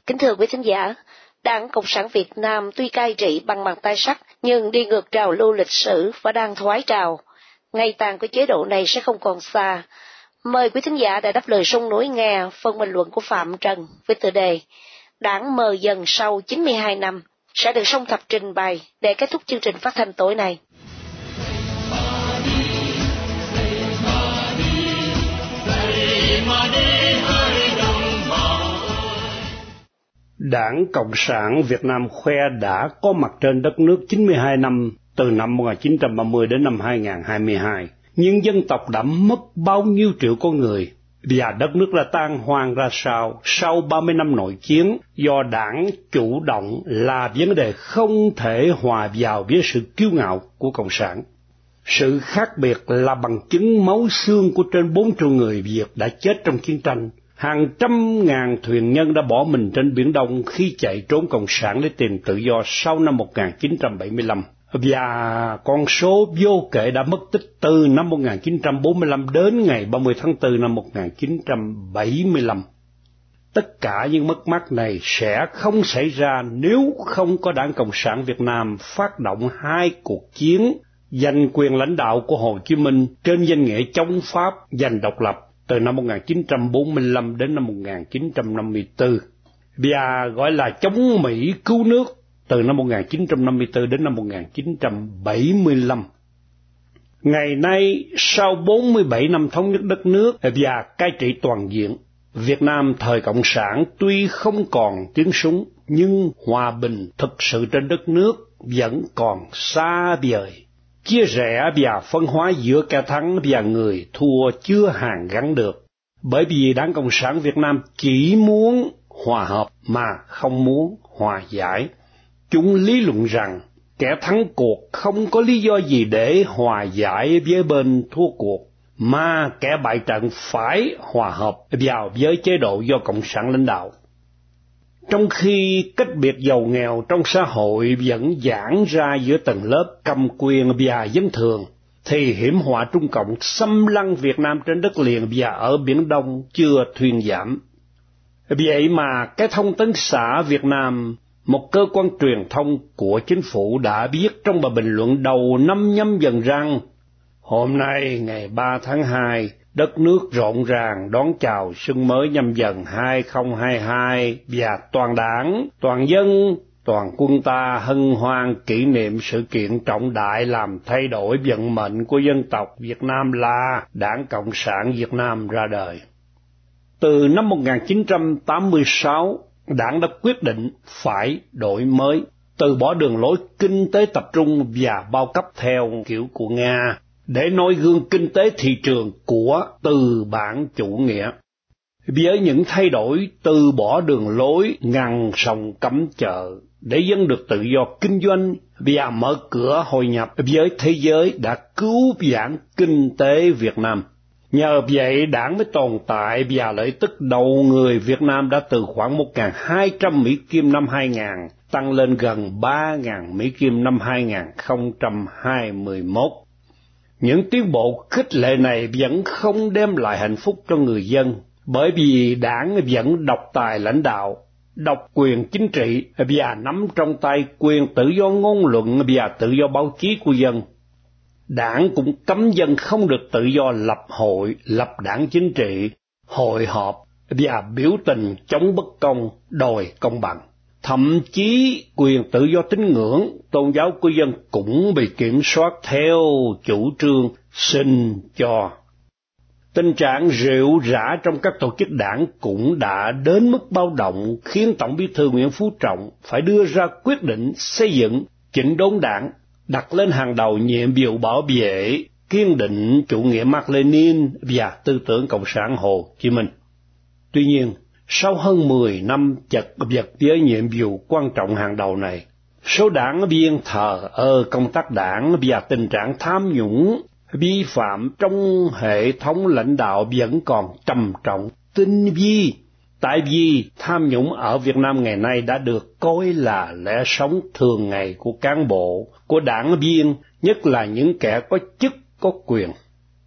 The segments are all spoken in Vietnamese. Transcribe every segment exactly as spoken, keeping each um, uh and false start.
Kính thưa quý thính giả, Đảng Cộng sản Việt Nam tuy cai trị bằng bàn tay sắt nhưng đi ngược trào lưu lịch sử và đang thoái trào. Ngày tàn của chế độ này sẽ không còn xa. Mời quý thính giả đã đáp lời sông núi nghe phần bình luận của Phạm Trần với tựa đề Đảng mờ dần sau chín mươi hai năm sẽ được song thập trình bày để kết thúc chương trình phát thanh tối nay. Đảng Cộng sản Việt Nam khoe đã có mặt trên đất nước chín mươi hai năm, từ năm một nghìn chín trăm ba mươi đến năm hai nghìn không trăm hai mươi hai. Nhưng dân tộc đã mất bao nhiêu triệu con người, và đất nước đã tan hoang ra sao sau ba mươi năm nội chiến, do đảng chủ động là vấn đề không thể hòa vào với sự kiêu ngạo của Cộng sản. Sự khác biệt là bằng chứng máu xương của trên bốn triệu người Việt đã chết trong chiến tranh. Hàng trăm ngàn thuyền nhân đã bỏ mình trên Biển Đông khi chạy trốn Cộng sản để tìm tự do sau năm một nghìn chín trăm bảy mươi lăm. Và con số vô kể đã mất tích từ năm một nghìn chín trăm bốn mươi lăm đến ngày ba mươi tháng tư năm một nghìn chín trăm bảy mươi lăm. Tất cả những mất mát này sẽ không xảy ra nếu không có Đảng Cộng sản Việt Nam phát động hai cuộc chiến giành quyền lãnh đạo của Hồ Chí Minh trên danh nghĩa chống Pháp giành độc lập từ năm một nghìn chín trăm bốn mươi lăm đến năm một nghìn chín trăm năm mươi tư, và gọi là chống Mỹ cứu nước từ năm một nghìn chín trăm năm mươi tư đến năm một nghìn chín trăm bảy mươi lăm. Ngày nay, sau bốn mươi bảy năm thống nhất đất nước và cai trị toàn diện, Việt Nam thời Cộng sản tuy không còn tiếng súng, nhưng hòa bình thực sự trên đất nước vẫn còn xa vời. Chia rẽ và phân hóa giữa kẻ thắng và người thua chưa hàn gắn được, bởi vì Đảng Cộng sản Việt Nam chỉ muốn hòa hợp mà không muốn hòa giải. Chúng lý luận rằng kẻ thắng cuộc không có lý do gì để hòa giải với bên thua cuộc, mà kẻ bại trận phải hòa hợp vào với chế độ do Cộng sản lãnh đạo. Trong khi cách biệt giàu nghèo trong xã hội vẫn giãn ra giữa tầng lớp cầm quyền và dân thường, thì hiểm họa Trung Cộng xâm lăng Việt Nam trên đất liền và ở Biển Đông chưa thuyên giảm. Vậy mà cái Thông tấn xã Việt Nam, một cơ quan truyền thông của chính phủ, đã viết trong bài bình luận đầu năm Nhâm Dần rằng hôm nay ngày ba tháng hai, đất nước rộn ràng đón chào xuân mới Nhâm Dần hai không hai hai, và toàn đảng, toàn dân, toàn quân ta hân hoan kỷ niệm sự kiện trọng đại làm thay đổi vận mệnh của dân tộc Việt Nam là Đảng Cộng sản Việt Nam ra đời. Từ năm một nghìn chín trăm tám mươi sáu, Đảng đã quyết định phải đổi mới, từ bỏ đường lối kinh tế tập trung và bao cấp theo kiểu của Nga, để noi gương kinh tế thị trường của tư bản chủ nghĩa. Với những thay đổi từ bỏ đường lối ngăn sông cấm chợ để dân được tự do kinh doanh và mở cửa hội nhập với thế giới đã cứu vãn kinh tế Việt Nam. Nhờ vậy Đảng mới tồn tại, và lợi tức đầu người Việt Nam đã từ khoảng một nghìn hai trăm Mỹ Kim năm hai nghìn tăng lên gần ba nghìn Mỹ Kim năm hai nghìn không trăm hai mươi mốt. Những tiến bộ khích lệ này vẫn không đem lại hạnh phúc cho người dân, bởi vì Đảng vẫn độc tài lãnh đạo, độc quyền chính trị và nắm trong tay quyền tự do ngôn luận và tự do báo chí của dân. Đảng cũng cấm dân không được tự do lập hội, lập đảng chính trị, hội họp và biểu tình chống bất công, đòi công bằng. Thậm chí quyền tự do tín ngưỡng, tôn giáo của dân cũng bị kiểm soát theo chủ trương xin cho. Tình trạng rệu rã trong các tổ chức đảng cũng đã đến mức báo động, khiến Tổng Bí thư Nguyễn Phú Trọng phải đưa ra quyết định xây dựng chỉnh đốn đảng, đặt lên hàng đầu nhiệm vụ bảo vệ kiên định chủ nghĩa Mác Lênin và tư tưởng Cộng sản Hồ Chí Minh. Tuy nhiên, sau hơn mười năm chật vật với nhiệm vụ quan trọng hàng đầu này, số đảng viên thờ ơ công tác đảng và tình trạng tham nhũng, vi phạm trong hệ thống lãnh đạo vẫn còn trầm trọng, tinh vi. Tại vì tham nhũng ở Việt Nam ngày nay đã được coi là lẽ sống thường ngày của cán bộ, của đảng viên, nhất là những kẻ có chức có quyền.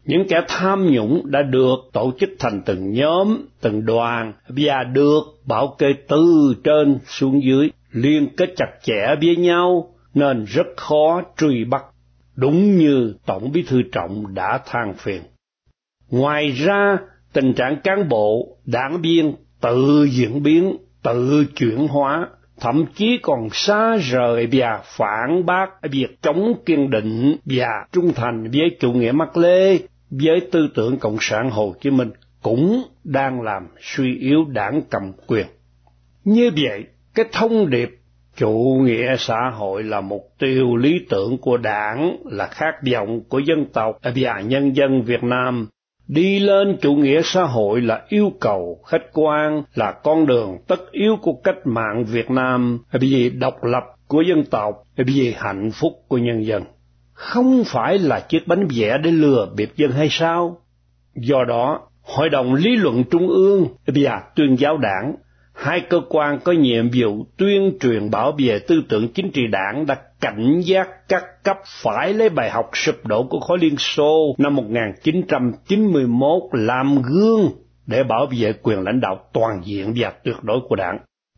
Những kẻ tham nhũng đã được tổ chức thành từng nhóm, từng đoàn và được bảo kê từ trên xuống dưới, liên kết chặt chẽ với nhau nên rất khó truy bắt, đúng như Tổng Bí thư Trọng đã than phiền. Ngoài ra, tình trạng cán bộ, đảng viên tự diễn biến, tự chuyển hóa, thậm chí còn xa rời và phản bác việc chống kiên định và trung thành với chủ nghĩa Mác Lê, với tư tưởng Cộng sản Hồ Chí Minh, cũng đang làm suy yếu đảng cầm quyền. Như vậy, cái thông điệp chủ nghĩa xã hội là mục tiêu lý tưởng của đảng, là khát vọng của dân tộc và nhân dân Việt Nam. Đi lên chủ nghĩa xã hội là yêu cầu khách quan, là con đường tất yếu của cách mạng Việt Nam vì độc lập của dân tộc, vì hạnh phúc của nhân dân. Không phải là chiếc bánh vẽ để lừa bịp dân hay sao? Do đó, Hội đồng Lý luận Trung ương và Tuyên giáo Đảng, hai cơ quan có nhiệm vụ tuyên truyền bảo vệ tư tưởng chính trị đảng, đã cảnh giác các cấp phải lấy bài học sụp đổ của khối Liên Xô năm một nghìn chín trăm chín mươi mốt làm gương để bảo vệ quyền lãnh đạo toàn diện và tuyệt đối của đảng.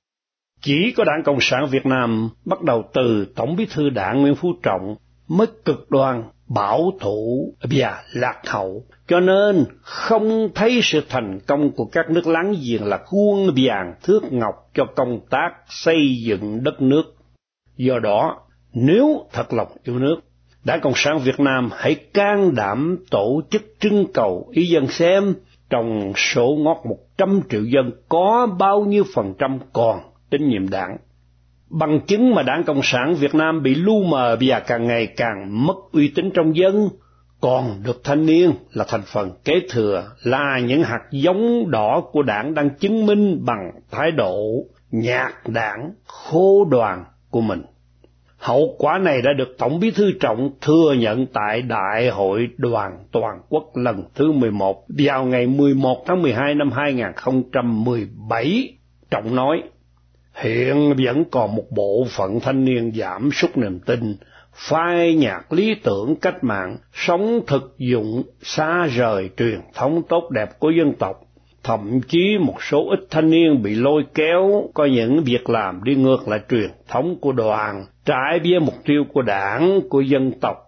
Chỉ có Đảng Cộng sản Việt Nam, bắt đầu từ Tổng Bí thư Đảng Nguyễn Phú Trọng, mới cực đoan, bảo thủ và lạc hậu, cho nên không thấy sự thành công của các nước láng giềng là khuôn vàng thước ngọc cho công tác xây dựng đất nước. Do đó, nếu thật lòng yêu nước, Đảng Cộng sản Việt Nam hãy can đảm tổ chức trưng cầu ý dân xem trong số ngót một trăm triệu dân có bao nhiêu phần trăm còn tín nhiệm đảng. Bằng chứng mà Đảng Cộng sản Việt Nam bị lu mờ và càng ngày càng mất uy tín trong dân, còn được thanh niên là thành phần kế thừa, là những hạt giống đỏ của đảng đang chứng minh bằng thái độ nhạt đảng, khô đoàn của mình. Hậu quả này đã được Tổng Bí thư Trọng thừa nhận tại Đại hội Đoàn Toàn quốc lần thứ mười một vào ngày mười một tháng mười hai năm hai nghìn không trăm mười bảy. Trọng nói, hiện vẫn còn một bộ phận thanh niên giảm sút niềm tin, phai nhạt lý tưởng cách mạng, sống thực dụng, xa rời truyền thống tốt đẹp của dân tộc. Thậm chí một số ít thanh niên bị lôi kéo có những việc làm đi ngược lại truyền thống của đoàn, trái với mục tiêu của đảng, của dân tộc.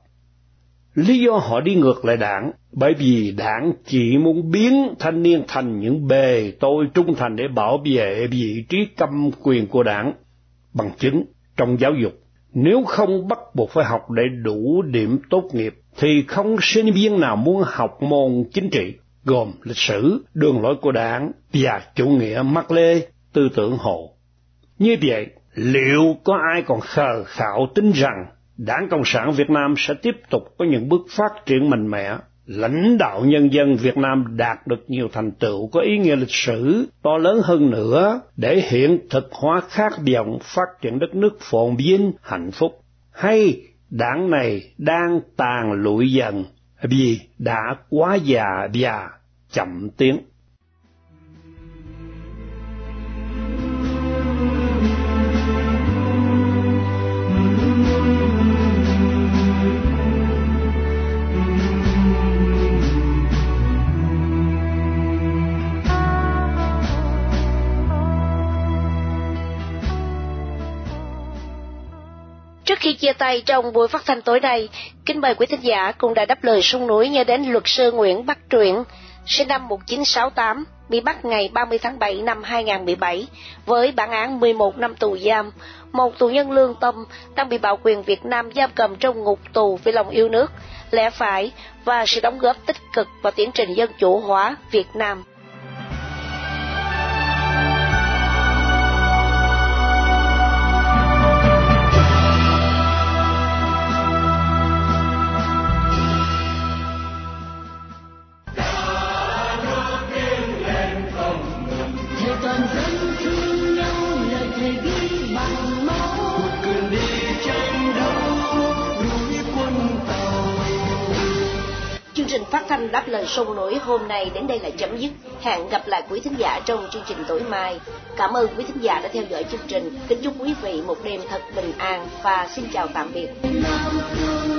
Lý do họ đi ngược lại đảng, bởi vì đảng chỉ muốn biến thanh niên thành những bề tôi trung thành để bảo vệ vị trí cầm quyền của đảng. Bằng chứng, trong giáo dục, nếu không bắt buộc phải học để đủ điểm tốt nghiệp, thì không sinh viên nào muốn học môn chính trị, gồm lịch sử, đường lối của đảng và chủ nghĩa Mác Lê, tư tưởng Hồ. Như vậy, liệu có ai còn khờ khạo tin rằng Đảng Cộng sản Việt Nam sẽ tiếp tục có những bước phát triển mạnh mẽ, lãnh đạo nhân dân Việt Nam đạt được nhiều thành tựu có ý nghĩa lịch sử to lớn hơn nữa để hiện thực hóa khát vọng phát triển đất nước phồn vinh, hạnh phúc? Hay đảng này đang tàn lụi dần vì đã quá già và chậm tiến? Trước khi chia tay trong buổi phát thanh tối nay, kính mời quý thính giả cùng Đài Đáp Lời Sông Núi nhớ đến luật sư Nguyễn Bắc Truyện, sinh năm một nghìn chín trăm sáu mươi tám, bị bắt ngày ba mươi tháng bảy năm hai nghìn không trăm mười bảy với bản án mười một năm tù giam, một tù nhân lương tâm đang bị bạo quyền Việt Nam giam cầm trong ngục tù vì lòng yêu nước, lẽ phải và sự đóng góp tích cực vào tiến trình dân chủ hóa Việt Nam. Chương trình phát thanh Đáp Lời Sông Núi hôm nay đến đây là chấm dứt. Hẹn gặp lại quý thính giả trong chương trình tối mai. Cảm ơn quý thính giả đã theo dõi chương trình. Kính chúc quý vị một đêm thật bình an và xin chào tạm biệt.